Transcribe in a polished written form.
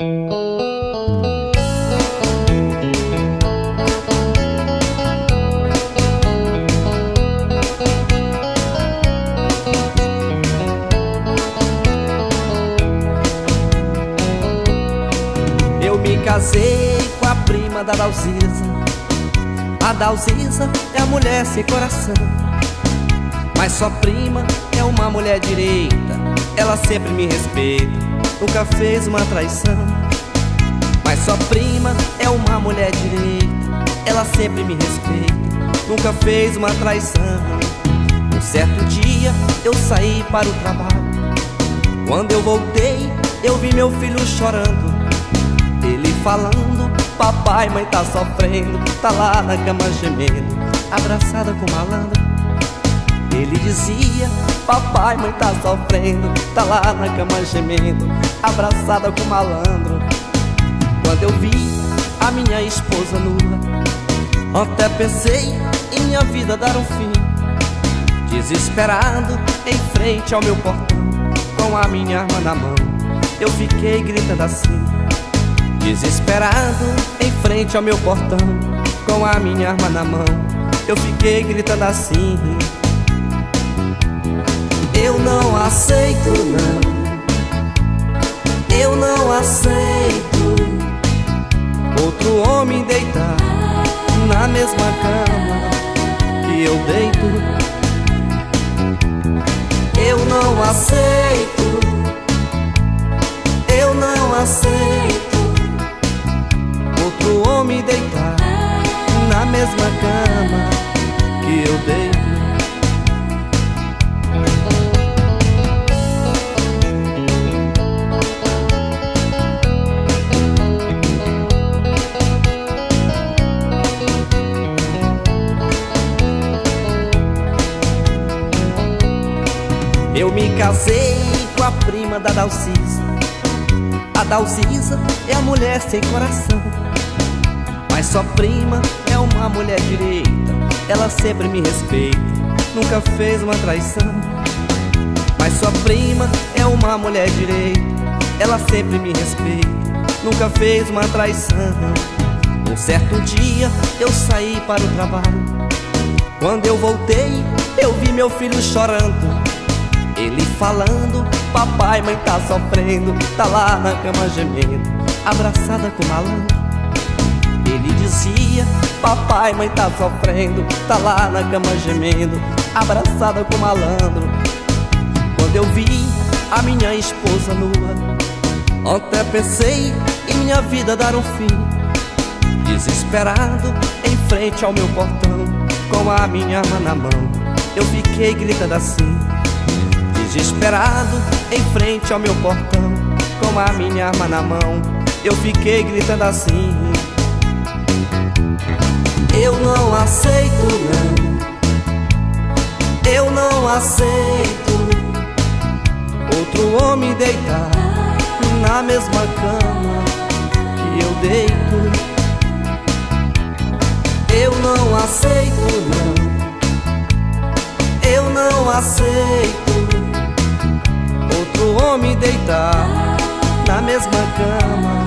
Eu me casei com a prima da Dalcisa. A Dalcisa é a mulher sem coração, mas sua prima é uma mulher direita. Ela sempre me respeita, nunca fez uma traição. Mas sua prima é uma mulher direita. Ela sempre me respeita, nunca fez uma traição. Um certo dia eu saí para o trabalho. Quando eu voltei, eu vi meu filho chorando. Ele falando: papai, mãe tá sofrendo, tá lá na cama gemendo, abraçada com malandro. Ele dizia: papai, mãe tá sofrendo, tá lá na cama gemendo, abraçada com malandro. Quando eu vi a minha esposa nua, até pensei em minha vida dar um fim. Desesperado, em frente ao meu portão, com a minha arma na mão, eu fiquei gritando assim. Desesperado, em frente ao meu portão, com a minha arma na mão, eu fiquei gritando assim: eu não aceito não, eu não aceito outro homem deitar na mesma cama que eu deito. Eu não aceito, eu não aceito outro homem deitar na mesma cama que eu deito. Eu me casei com a prima da Dalcisa. A Dalcisa é a mulher sem coração, mas sua prima é uma mulher direita. Ela sempre me respeita, nunca fez uma traição. Mas sua prima é uma mulher direita. Ela sempre me respeita, nunca fez uma traição. Um certo dia eu saí para o trabalho. Quando eu voltei, eu vi meu filho chorando. Ele falando: papai, mãe tá sofrendo, tá lá na cama gemendo, abraçada com malandro. Ele dizia: papai, mãe tá sofrendo, tá lá na cama gemendo, abraçada com malandro. Quando eu vi a minha esposa nua, até pensei em minha vida dar um fim. Desesperado, em frente ao meu portão, com a minha arma na mão, eu fiquei gritando assim. Desesperado, em frente ao meu portão, com a minha arma na mão, eu fiquei gritando assim: eu não aceito não, eu não aceito outro homem deitar na mesma cama que eu deito. Eu não aceito não, eu não aceito outro homem deitar na mesma cama